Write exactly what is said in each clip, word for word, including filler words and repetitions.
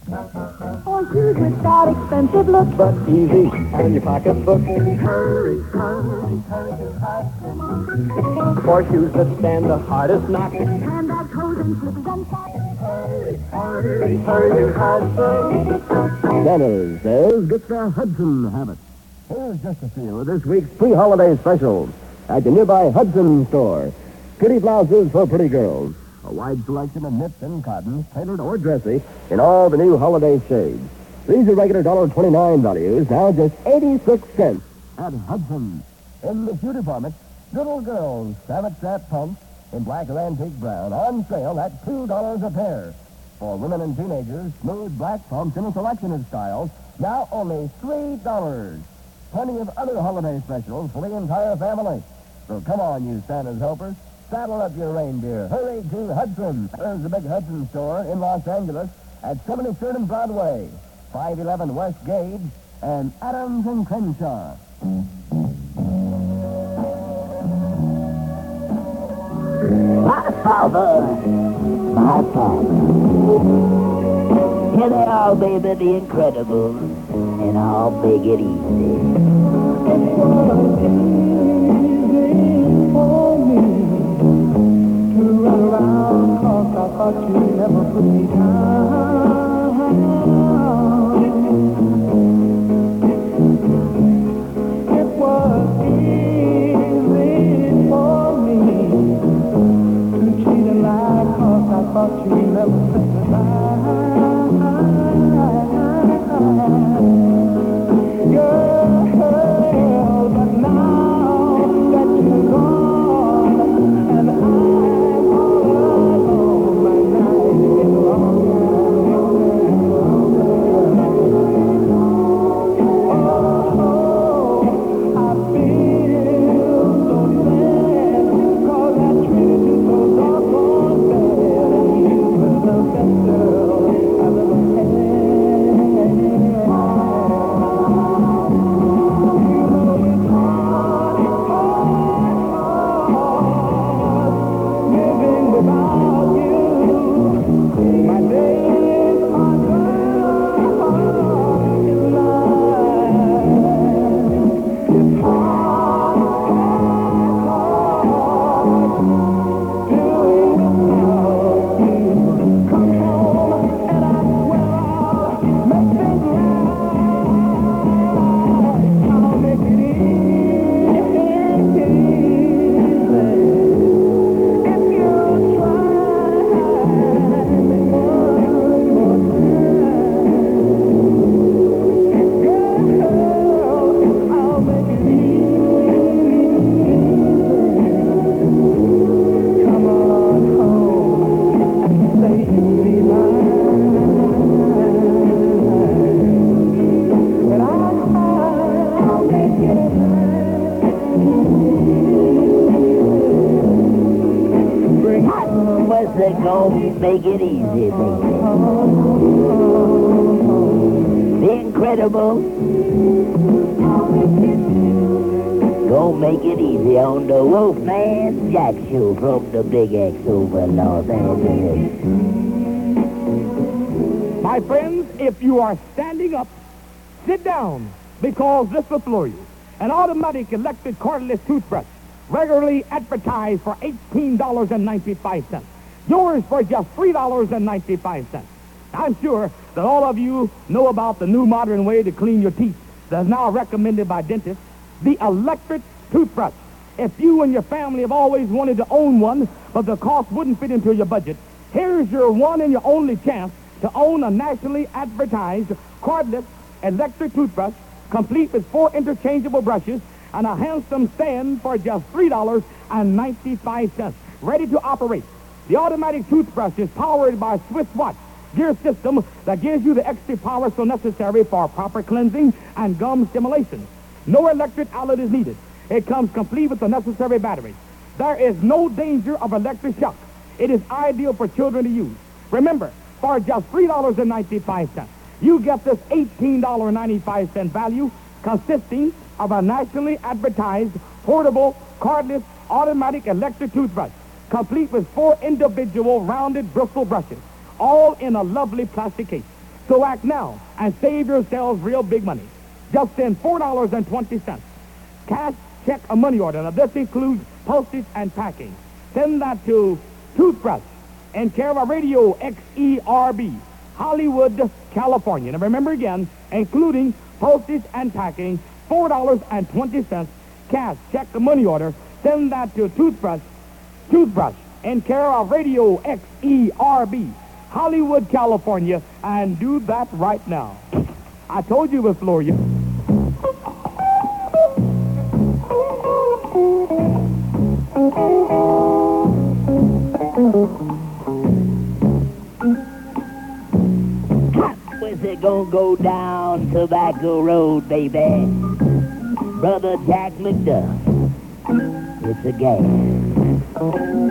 Or shoes with that expensive look, but easy in your pocketbook. hurry, hurry, hurry to Hudson. For shoes that stand the hardest knock. And that hose and slippers and socks. Hurry, hurry, hurry to Hudson. Dennis says, get the Hudson habit. Here's just a few of this week's pre-holiday specials at the nearby Hudson store. Pretty blouses for pretty girls. A wide selection of knits and cottons, tailored or dressy, in all the new holiday shades. These are regular one dollar twenty-nine values, now just eighty-six cents at Hudson. In the shoe department, little girls' savet strap pumps in black or antique brown on sale at two dollars a pair. For women and teenagers, smooth black pumps in a selection of styles, now only three dollars. Plenty of other holiday specials for the entire family. So come on, you Santa's helpers. Saddle up your reindeer. Hurry to Hudson. There's the big Hudson store in Los Angeles at seventy-third and Broadway, five eleven West Gage, and Adams and Crenshaw. My father, my father. Here they are, baby, the Incredibles, and I'll make it easy. For me to run around, 'cause I thought you never put me down. It was easy for me to cheat and lie, 'cause I thought you never put me down. Girl, but now that you're gone, and I'm all alone, my night is longer and longer. Oh, I feel so sad, 'cause I treated you so doggone bad, and you were the best girl I've ever had. Make it easy, baby. The Incredible. Gonna make it easy on the Wolfman Jack Show from the Big X over Los Angeles. My friends, if you are standing up, sit down, because this will floor you. An automatic electric cordless toothbrush, regularly advertised for eighteen dollars and ninety-five cents. Yours for just three dollars and ninety-five cents. I'm sure that all of you know about the new modern way to clean your teeth that's now recommended by dentists, the electric toothbrush. If you and your family have always wanted to own one, but the cost wouldn't fit into your budget, here's your one and your only chance to own a nationally advertised cordless electric toothbrush, complete with four interchangeable brushes and a handsome stand for just three dollars and ninety-five cents. Ready to operate. The automatic toothbrush is powered by a Swiss watch gear system that gives you the extra power so necessary for proper cleansing and gum stimulation. No electric outlet is needed. It comes complete with the necessary batteries. There is no danger of electric shock. It is ideal for children to use. Remember, for just three dollars and ninety-five cents, you get this eighteen dollars and ninety-five cents value consisting of a nationally advertised portable cordless automatic electric toothbrush, complete with four individual rounded bristle brushes, all in a lovely plastic case. So act now and save yourselves real big money. Just send four dollars and twenty cents. Cash, check, or money order. Now, this includes postage and packing. Send that to Toothbrush in care of Radio X E R B, Hollywood, California. Now, remember again, including postage and packing, four dollars and twenty cents. Cash, check, or money order. Send that to Toothbrush, Toothbrush in care of Radio X E R B, Hollywood, California, and do that right now. I told you it would floor you. Where's it gonna go down Tobacco Road, baby? Brother Jack McDuff. It's a gas.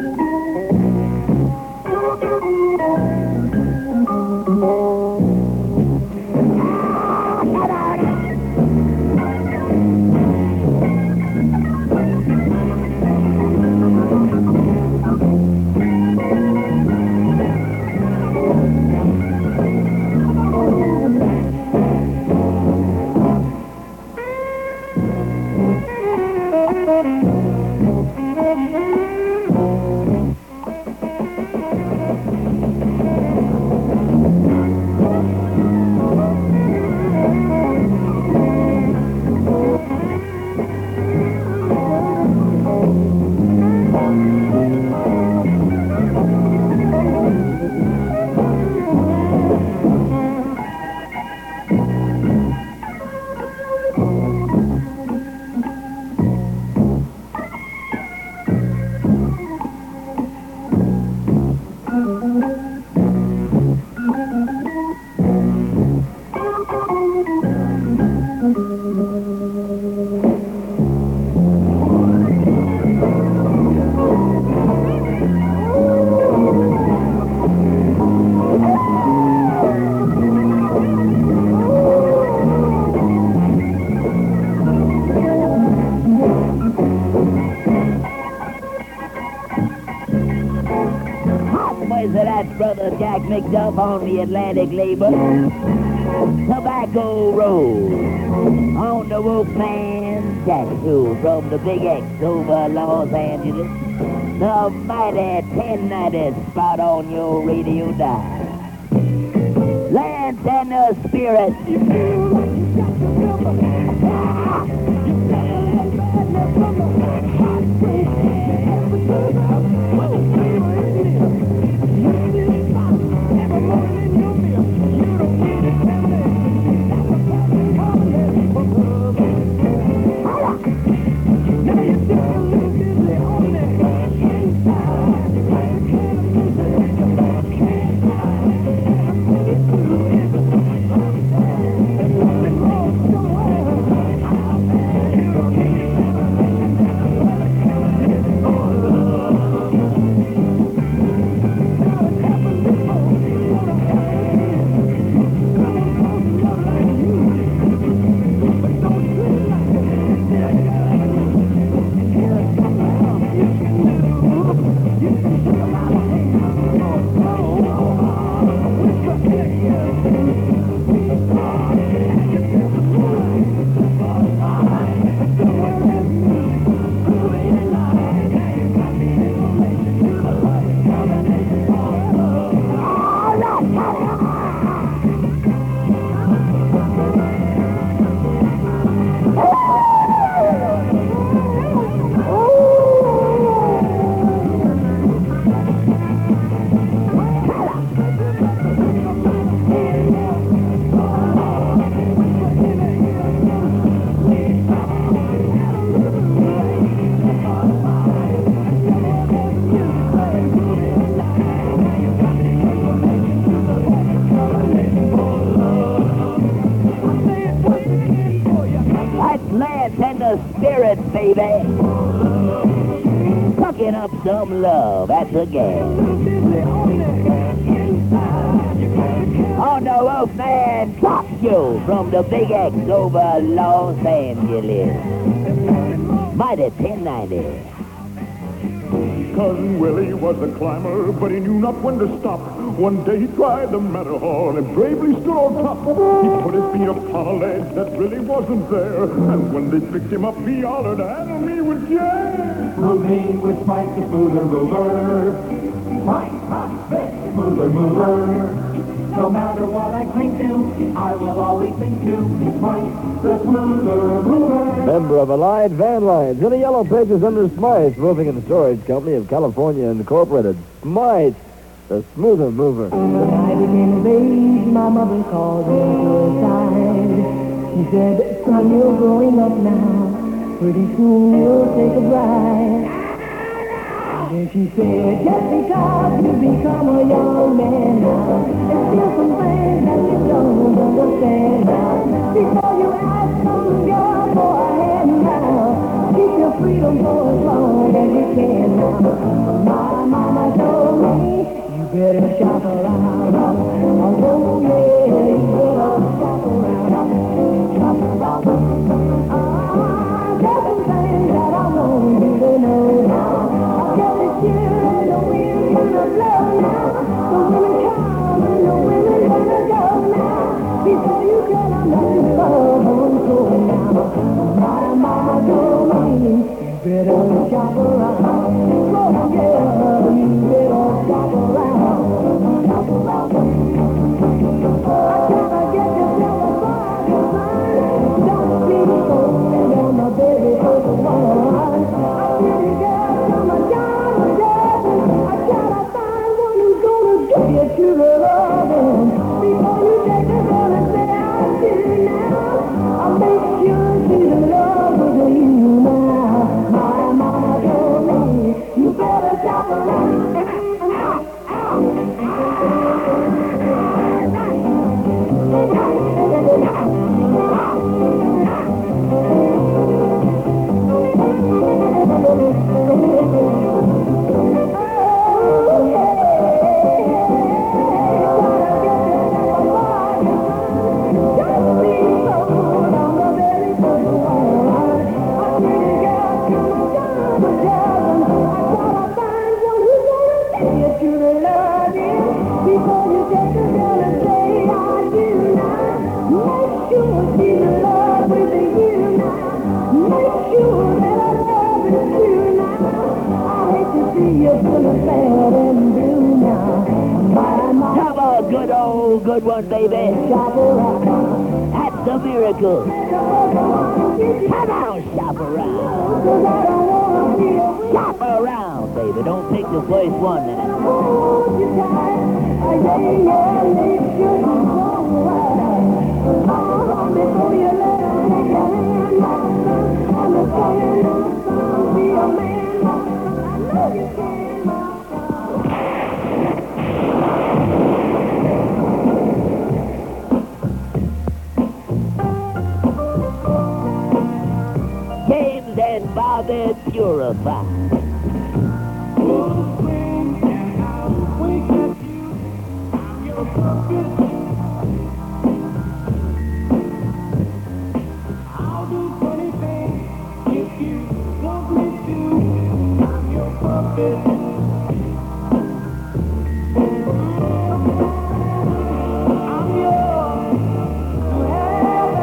Brother Jack McDuff on the Atlantic label. Tobacco Road on the Wolfman Jack Show from the Big X over Los Angeles. The mighty ten ninety spot on your radio dial. Lance and the Spirit. Spirit, baby. Sucking up some love at the gas. On the Wolfman Talk Show from the Big X over Los Angeles. Mighty ten ninety. Cousin Willie was a climber, but he knew not when to stop. One day he tried the Matterhorn and bravely stood on top. He put his feet upon a ledge that really wasn't there. And when they picked him up, he hollered, handle me with care. Move me with Mike, the smoother mover. Mike, Mike, the smoother mover. No matter what I cling to, I will always think to Mike, the smoother mover. Member of Allied Van Lines in the Yellow Pages under Smythe Moving and Storage Company of California Incorporated. Smythe, the smoother mover. When I became of age, my mother called me to her side. She said, son, you're growing up now. Pretty soon you'll take a bride. And she said, just because you become a young man now, there's still some things that you don't understand now. Before you ask some girl for a hand now, keep your freedom for as long as you can now. My mama told me, you better shop around. Oh, yeah, you better shop around. Shop around. Ah, there's some things that I want you to know now. The wind gonna blow now. The women come and the women gonna go now. Before you tell them that you love them so now. My mama told me you better shop around. Oh yeah, you better shop around. Shop around. I gotta get yourself a bargain, son. Don't be so down my baby for the one. I pretty girl from a job. Get to the loving before you take the girl and say I do now. I'll make sure she's in love with you now. My mama told me you better shop around. Come on, good old, good one, baby. That's the miracle. Come on, shop around. Shop around, baby. Don't take the first one now. James and Bobby Purify.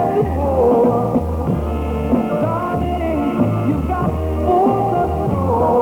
Oh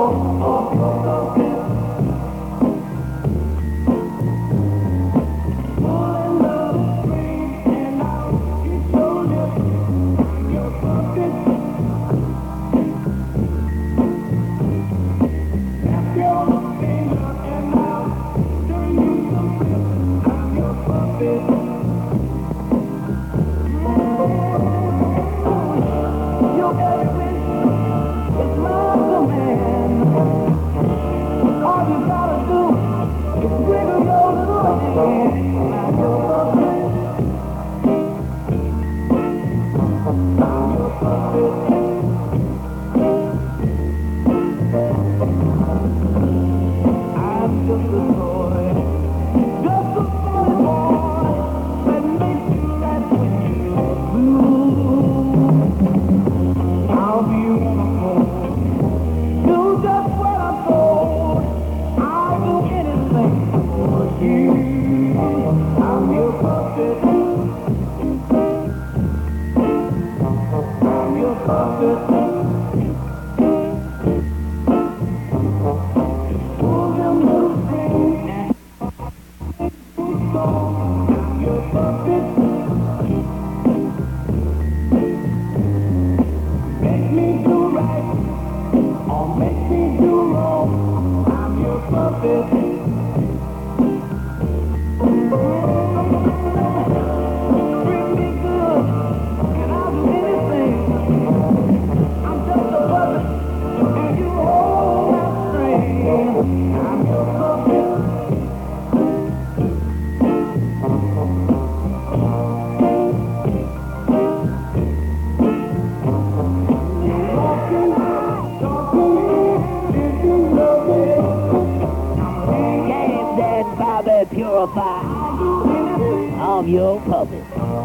on puppet.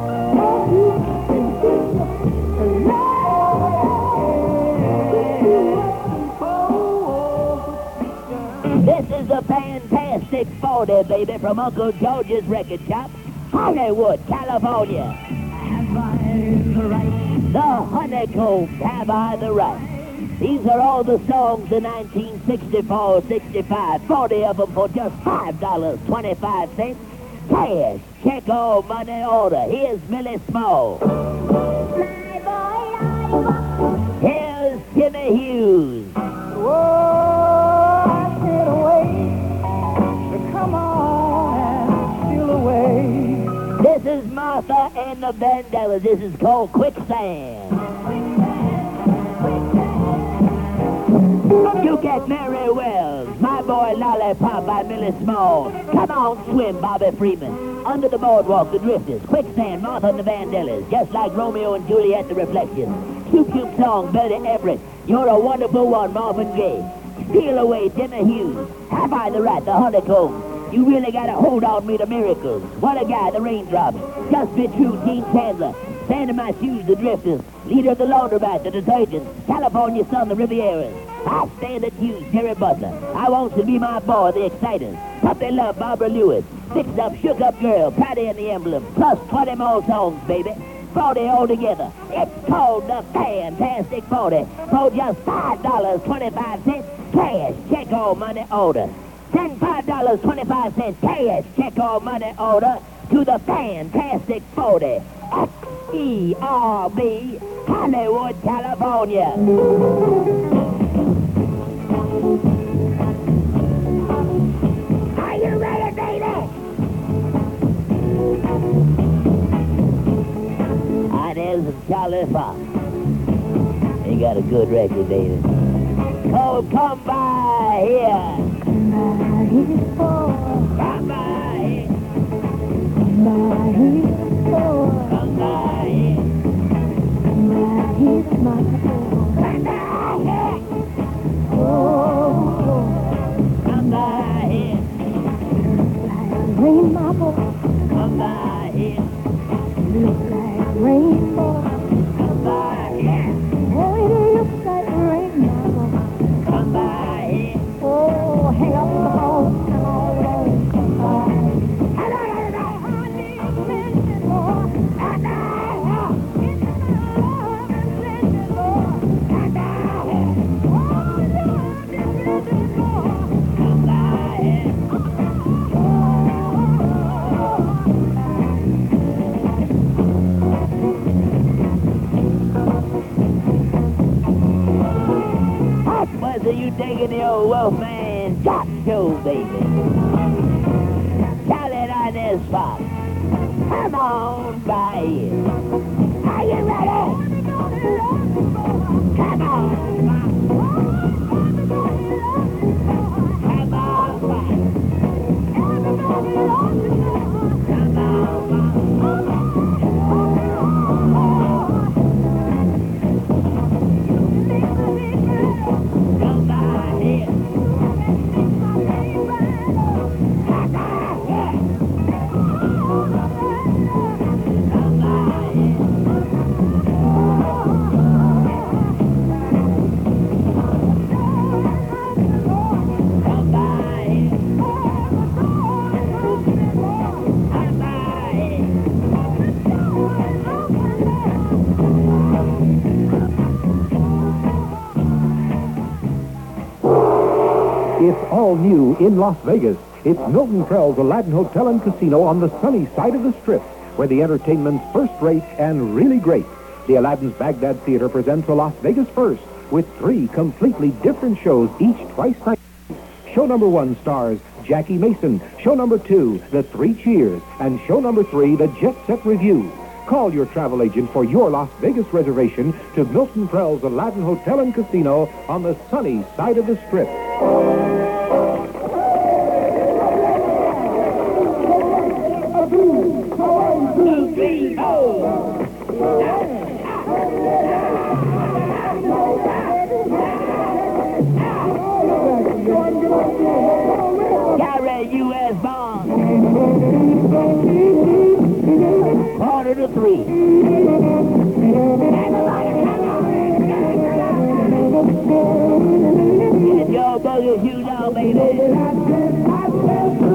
This is a fantastic forty, baby, from Uncle George's Record Shop, Hollywood, California. Have I the right? The Honeycombs, Have I the Right? These are all the songs in nineteen sixty-four sixty-five, forty of them for just five dollars and twenty-five cents. Cash, check, or money order. Here's Millie Small. Here's Jimmy Hughes. Whoa, I can't wait to come on and steal away. This is Martha and the Vandellas. This is called Quicksand. You get Mary Wells, My Boy Lollipop by Millie Small. Come on, swim, Bobby Freeman. Under the Boardwalk, the Drifters. Quicksand, Martha and the Vandellas. Just like Romeo and Juliet, the Reflections. Cute Cute Song, Betty Everett. You're a Wonderful One, Marvin Gaye. Steal Away, Jimmy Hughes. Have I the Right, the Honeycomb. You really gotta hold on me to miracles. What a guy, the Raindrops. Just Be True, Gene Chandler. Sand in My Shoes, the Drifters. Leader of the Laundromat, the Detergents. California Sun, the Rivieras. I Stand at You, Jerry Butler. I Want to Be My Boy, the Exciters. Puppy Love, Barbara Lewis. Fixed Up, Shook Up Girl, Patty and the Emblem. Plus twenty more songs, baby. forty altogether. It's called the Fantastic forty for just five dollars and twenty-five cents. Cash, check, or money order. Send five dollars and twenty-five cents cash, check, or money order to the Fantastic forty. X E R B, Hollywood, California. Are you ready, baby? Ah, there's Charlie Fox. He got a good record, baby. Oh, come by here. Come by here. Come by here. Come by here. Come by here. Rain, my boy, Come by here. look like rainbow. Come by here. Oh, it looks like rain, my boy. Come by here. Oh, hang up the phone, come on, on, come by. Hello, hello, Honey, send it, Lord. come by here. Send it, Lord. Come by here. Oh, Lord, send it, Lord. Come by here. Hot buzzer, you taking the old Wolfman Jock Show, baby. Charlie on this spot. Come on by here. Are you ready? Come on. Come on by. Come on by. Come by here. Come by here. Come by here. Come by here. Come by here. It's all new in Las Vegas. It's Milton Krell's Aladdin Hotel and Casino on the sunny side of the Strip, where the entertainment's first rate and really great. The Aladdin's Baghdad Theater presents a Las Vegas first with three completely different shows, each twice nightly. Show number one stars Jackie Mason. Show number two, The Three Cheers. And show number three, The Jet Set Review. Call your travel agent for your Las Vegas reservation to Milton Krell's Aladdin Hotel and Casino on the sunny side of the Strip. Two, three, oh. Gary U S Bond. Quarter to three. Get your buggy shoes on, baby.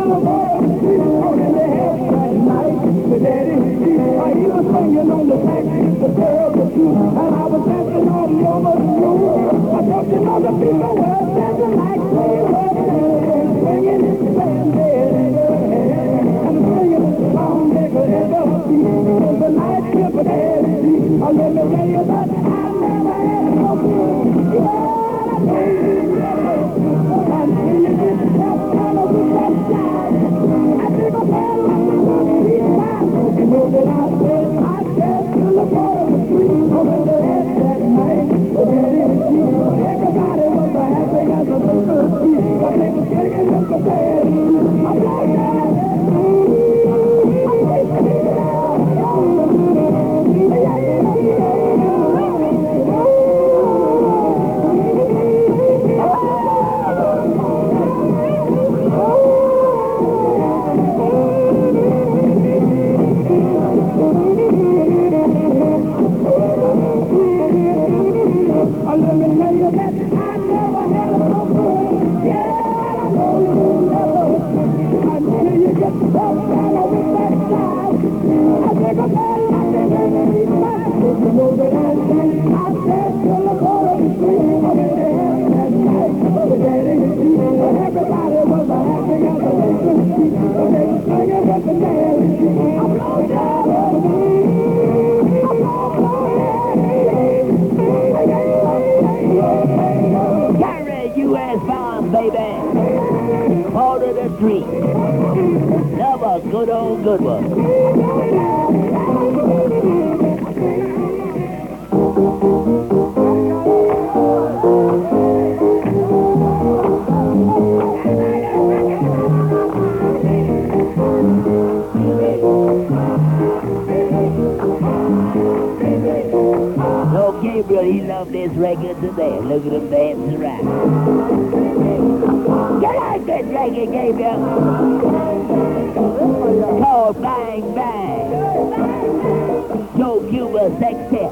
Carry U S bound, baby. Quarter to three. Another good old good one. No, Gabriel, he loved this record today. Look at him dancing around. You like this record, Gabriel? Called Bang Bang. Joe Cuba Sextet.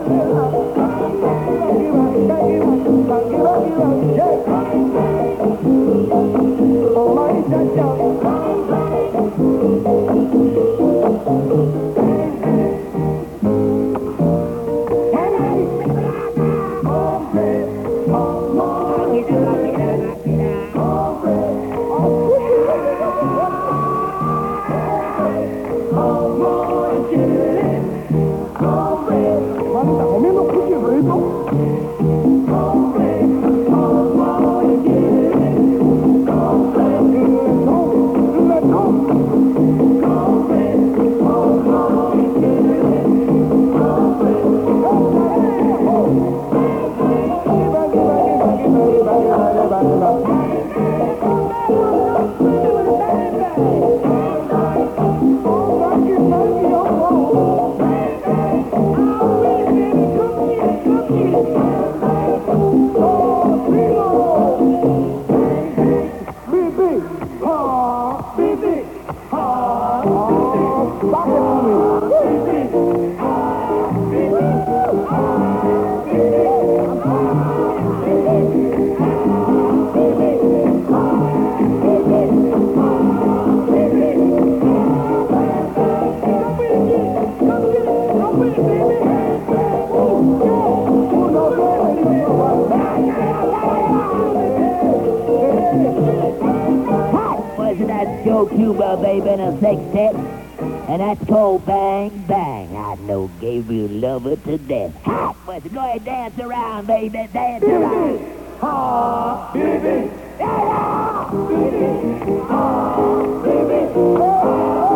Wasn't that Joe Cuba, baby, and a sextet? And that's called Bang Bang. I know Gabriel love it to death. Hot, was it? Go ahead, dance around, baby, dance around. Ha, baby, yeah, baby, ha, baby,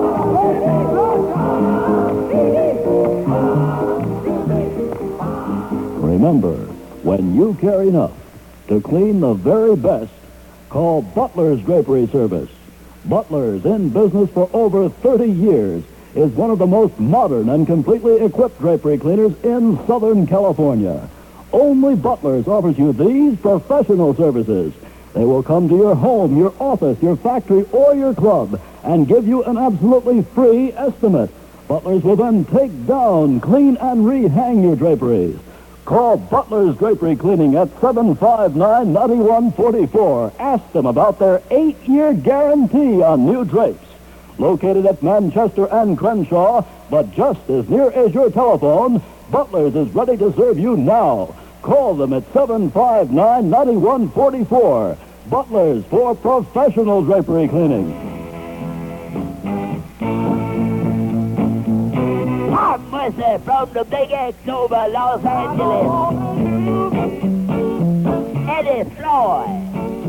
Remember, when you care enough to clean the very best, call Butler's Drapery Service. Butler's, in business for over thirty years, is one of the most modern and completely equipped drapery cleaners in Southern California. Only Butler's offers you these professional services. They will come to your home, your office, your factory, or your club and give you an absolutely free estimate. Butlers will then take down, clean, and rehang your draperies. Call Butler's Drapery Cleaning at seven five nine, nine one four four. Ask them about their eight-year guarantee on new drapes. Located at Manchester and Crenshaw, but just as near as your telephone, Butler's is ready to serve you now. Call them at seven five nine, nine one four four. Butler's for professional drapery cleaning. Tom Mercer from the Big X over Los Angeles. Eddie Floyd.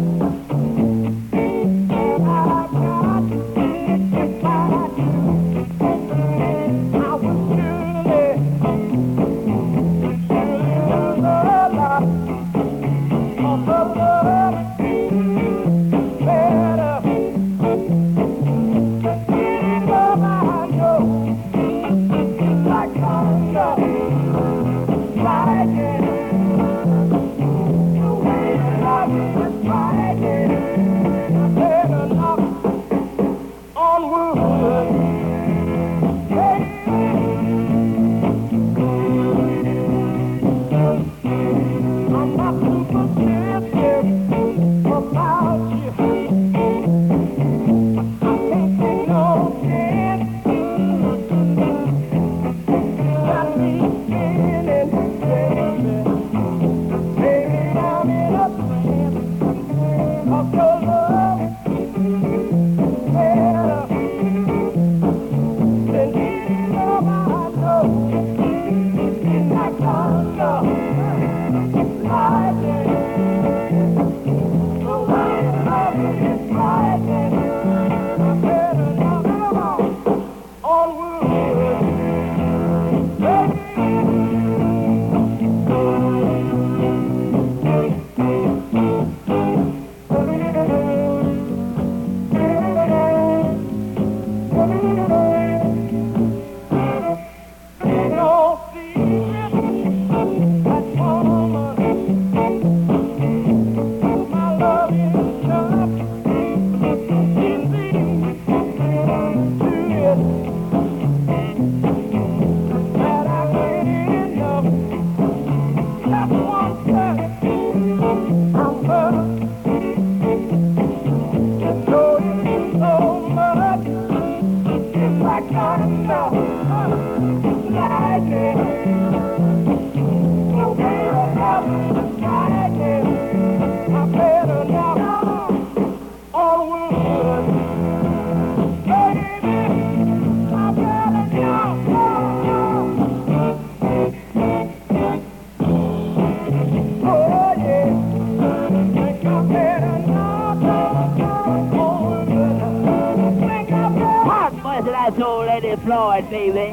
I told Eddie Floyd, baby.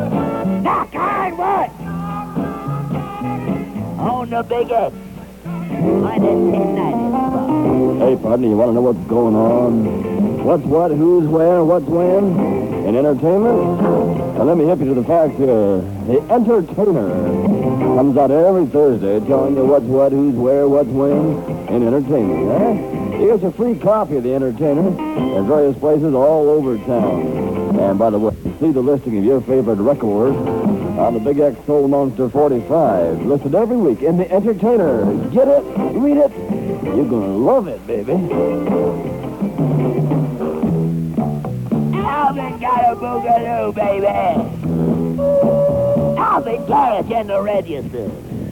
Knock on what? On the Big X. On the ten ninety. Hey, partner, you want to know what's going on? What's what, who's where, what's when? In entertainment? Now, let me hit you to the facts here. The Entertainer comes out every Thursday telling you what's what, who's where, what's when in entertainment, eh? You get a free copy of The Entertainer at various places all over town. And by the way, see the listing of your favorite record on the Big X Soul Monster forty-five, listed every week in The Entertainer. Get it? Read it? You're going to love it, baby. Alvin got a boogaloo, baby. Alvin Garrett's in the register.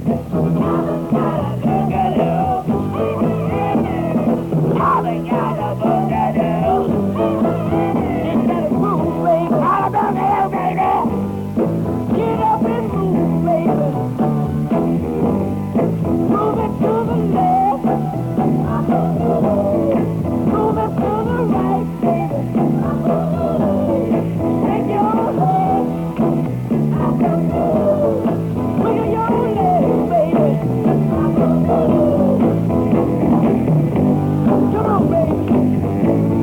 Boogaloo. Alvin got a boogaloo. It's got a move, baby. Got a boogaloo, baby. Get up and move, baby. Move it to the left. Move it to the right, baby. Take your leg. Look at your leg, baby. Come on, baby.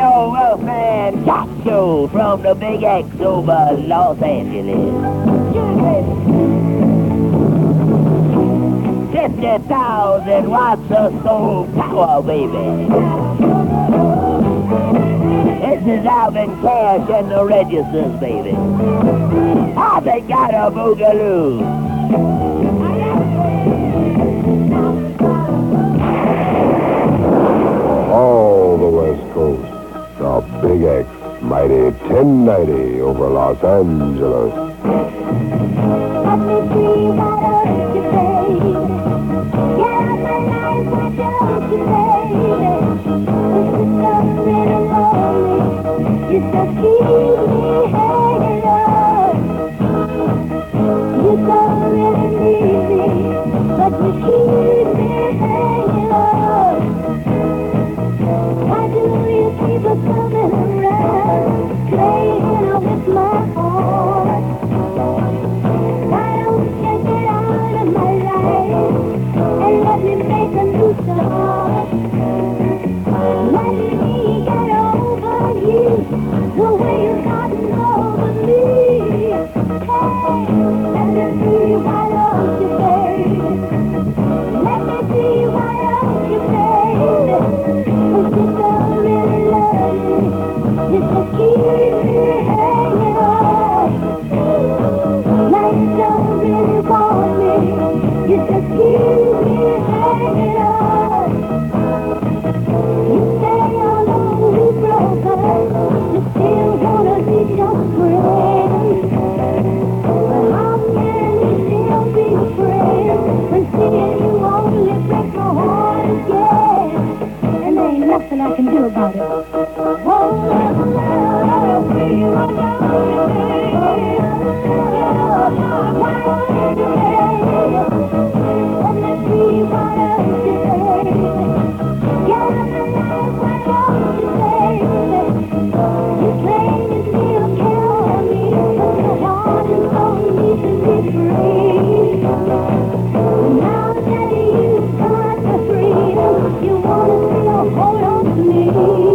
old Wolfman Jack Show from the Big X over Los Angeles. fifty thousand watts of soul power, baby. This is Alvin Cash and the Registers, baby. Ah, they got a boogaloo. All the West Coast, the Big X, mighty ten ninety over Los Angeles. Let me see what else you say. Get out my life, what else you say. This is so really lonely. You just keep me hanging on. You don't really need me, but you keep me hanging on. Why do you keep on coming around, playing with my heart? Why don't you get out of my life and let me make a new start? Let me get over you the way you've gotten over me. Hey, let me see why don't you, baby? Let me see why don't you, baby? Cause you don't really love me. You just keep me hanging on. Now you don't really want me. You just keep me hanging on. You say although we broke up, you still wanna be your friend. But how can you still be friends when seeing you only break my heart again? And there ain't nothing I can do about it. Won't love, love, be my love, why don't you say? Let me see what else you say. Get out my life, why don't you say? You claim you still care for me, but your heart is only to be free. Now that you've got the freedom, you wanna still hold on to me.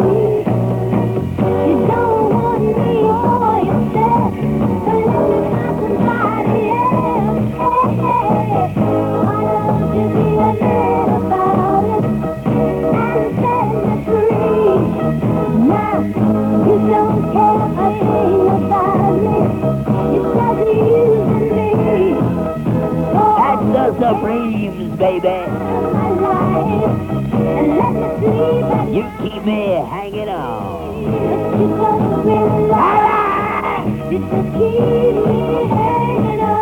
You don't want me for yourself, but let me find somebody else. Hey, hey, why don't you be a man about it and set me free? Now you don't care a thing about me. You're just using me. That's the Supremes, baby. My life, and let me sleep at You keep me hanging on. but you don't really lie. You just keep me hanging on.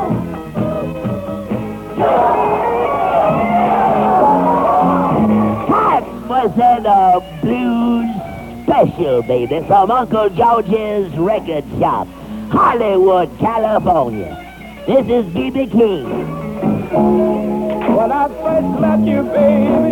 That was in a blues special, baby, from Uncle George's record shop, Hollywood, California. This is B B King. When I first met you, baby,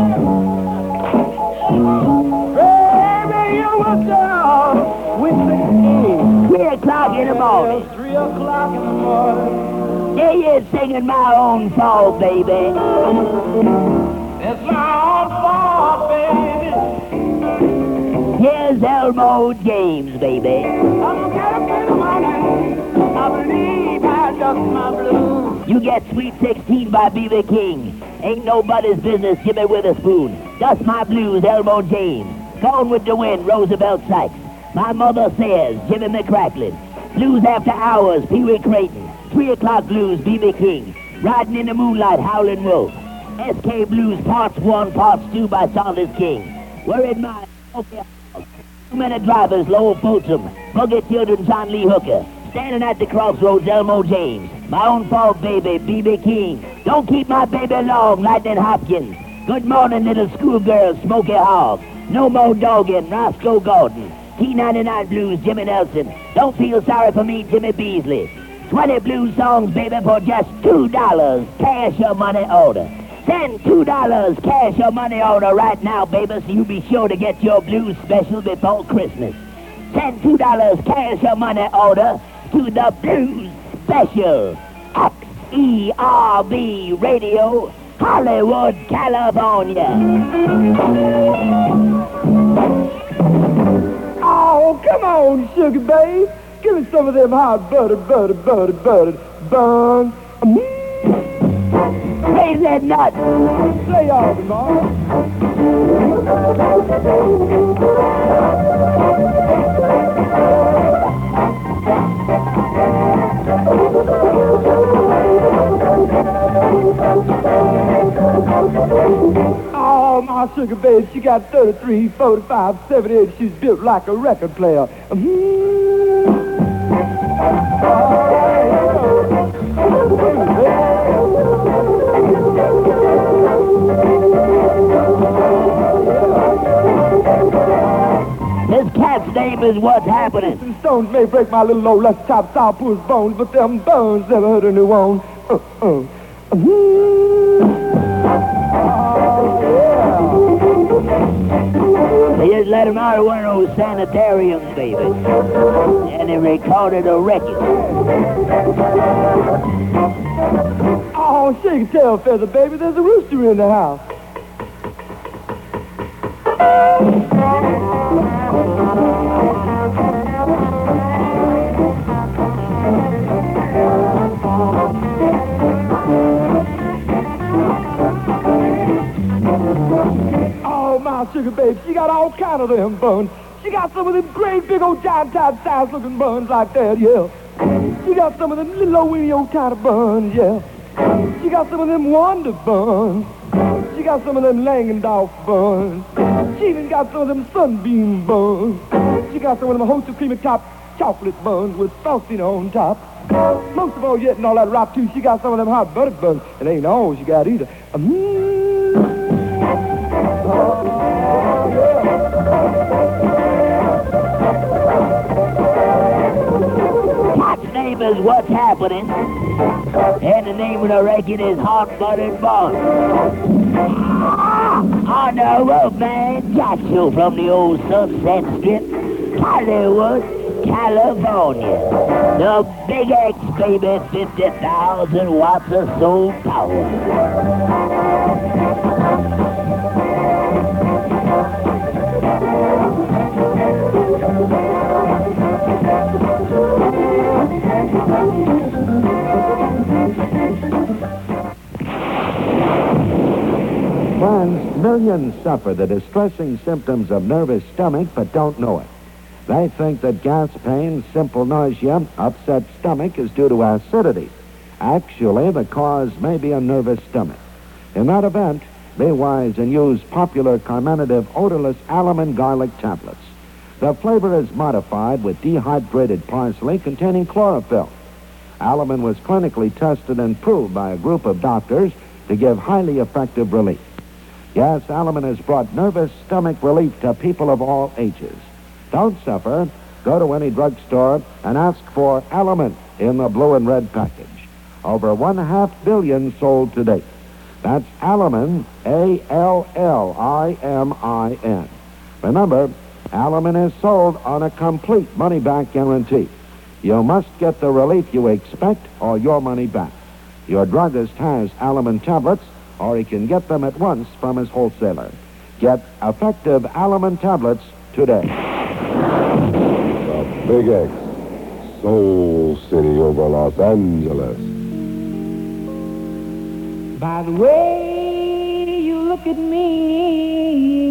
baby, you were down with me. Three o'clock in the morning. It's three o'clock in the morning. There you singing my own fault, baby. It's my own fault, baby. Here's Elmo James, baby. I'm gonna get up in the morning. I believe I dust my blues. You get Sweet sixteen by B B King. Ain't nobody's business, Jimmy Witherspoon. Dust my blues, Elmo James. Gone with the Wind, Roosevelt Sykes. My mother says, Jimmy McCracklin. Blues After Hours, Pee Wee Creighton. Three o'clock blues, B B King. Riding in the Moonlight, Howlin' Wolf. S K Blues, Parts one, Parts two by Saunders King. We're in my... Okay. Two-minute drivers, Lowell Fulton. Buggy Children, John Lee Hooker. Standing at the crossroads, Elmo James. My own fault, baby, B B King. Don't keep my baby long, Lightning Hopkins. Good morning, little schoolgirl, Smokey Hogg. No more dogging, Roscoe Gordon. T ninety-nine Blues, Jimmy Nelson. Don't feel sorry for me, Jimmy Beasley. twenty blues songs, baby, for just two dollars. Cash your money order. Send two dollars cash your money order right now, baby, so you be sure to get your blues special before Christmas. Send two dollars cash your money order to the Blues Special. X E R B Radio, Hollywood, California. Oh, come on, sugar babe. Give me some of them hot butter, butter, butter, butter buns. Raise that nut. Play off, Mom. Oh, my sugar babe, she got thirty-three, forty-five, seventy-eight. She's built like a record player. This cat's name is What's Happening. Some stones may break my little old left top sourpuss bones, but them bones never hurt a new one. Uh, uh. They just let him out of one of those sanitariums, baby. And they recorded a record. Oh, shake your tail feather, baby. There's a rooster in the house. Oh, my sugar babe, she got all kind of them buns. She got some of them great big old giant type size looking buns like that, yeah. She got some of them little old weeny old kind of buns, yeah. She got some of them Wonder buns. She got some of them Langendorf buns. She even got some of them Sunbeam buns. She got some of them Host of Creamy Top chocolate buns with frosting on top. Most of all yet and all that rot too, she got some of them hot butter buns. It ain't all she got either. Mm. Cat's name is What's Happening. And the name of the record is Hot Buttered Buns. On the road, man, Jack Show from the old Sunset Strip, Hollywood, California. The Big X, baby, fifty thousand watts of soul power. Friends, millions suffer the distressing symptoms of nervous stomach but don't know it. They think that gas, pain, simple nausea, upset stomach is due to acidity. Actually, the cause may be a nervous stomach. In that event, be wise and use popular carminative odorless alum garlic tablets. The flavor is modified with dehydrated parsley containing chlorophyll. Alum was clinically tested and proved by a group of doctors to give highly effective relief. Yes, Alum has brought nervous stomach relief to people of all ages. Don't suffer. Go to any drugstore and ask for Alum in the blue and red package. Over one half billion sold to date. That's Alum, A L L I M I N. Remember, Alum is sold on a complete money-back guarantee. You must get the relief you expect or your money back. Your druggist has Alum tablets, or he can get them at once from his wholesaler. Get effective Alum tablets today. The Big X, Soul City over Los Angeles. By the way you look at me,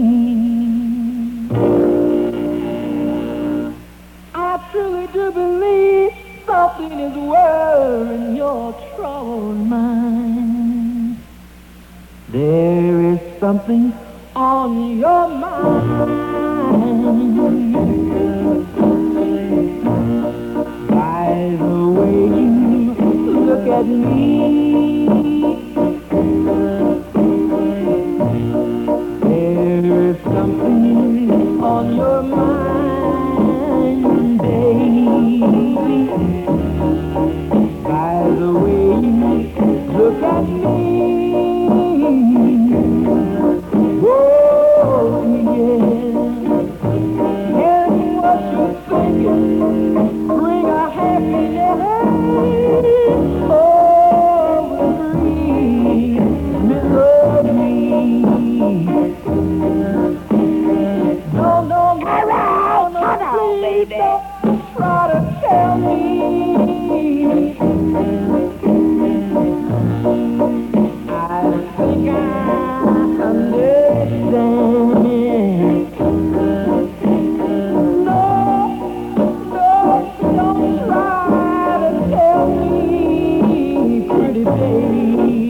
I truly do believe something is worrying your troubled mind. There is something on your mind. By the way you look at me, there is something on your mind, baby. By the way you look at me, whoa, on, baby. Try to tell me. I think I understand. No, no, don't try to tell me, pretty baby.